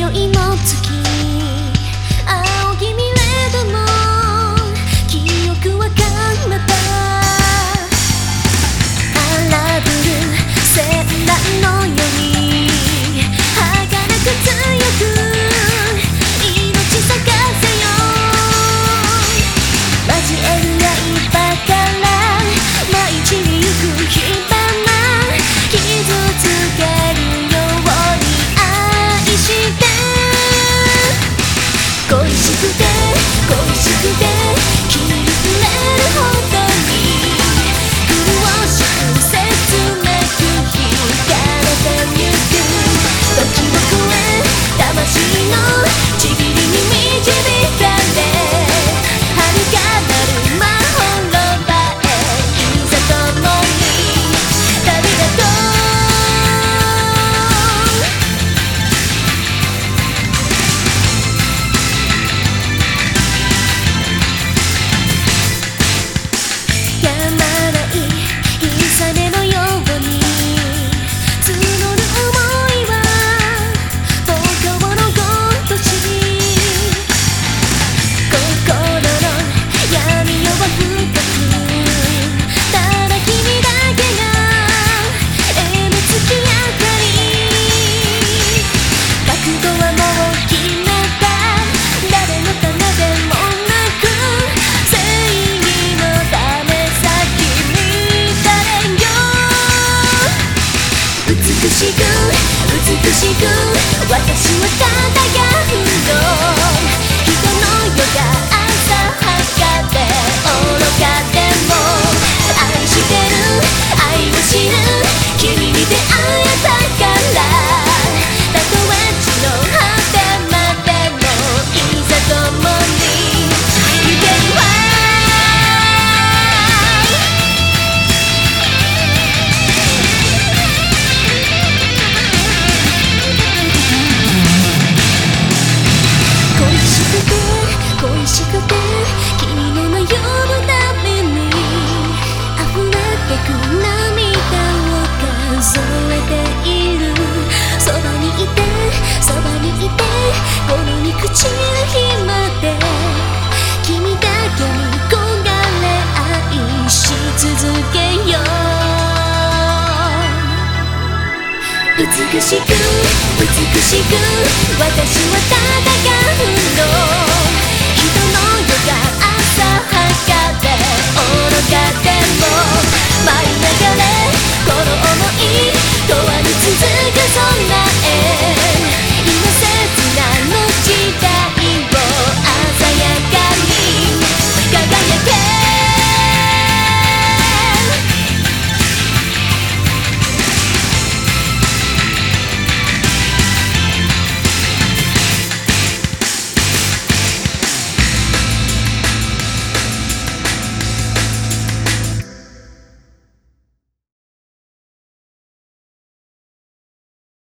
よいの月青きミレードの記憶は彼方荒ぶる戦乱のように儚く強く命咲かせよ交える刃から舞い散りゆく火花傷つけるように愛して恋しくて恋しくて君に触れるほどに苦しく切なく惹かれてゆく時を超え魂のちぎりに導かれ遥かなる魔法の場へいざ共に旅立とうやまない日雨のように募る想いは東京のごとし心の闇夜は深くただ君だけが描く月明かり覚悟はもう決めた誰のためでもなく正義のためさ君誰よ美しく美しく私は輝くの人の世が浅はかで愚かでも愛してる愛を知る君に出会えたからたとえ地の果てまでもいざ共に行けるわ恋しくて恋しくて君の迷うたびに溢れてく涙を数えているそばにいてそばにいて心に朽ちる日まで君だけに焦がれ愛し続けよう美しく美しく私は戦うの人の世が浅はかで愚かでも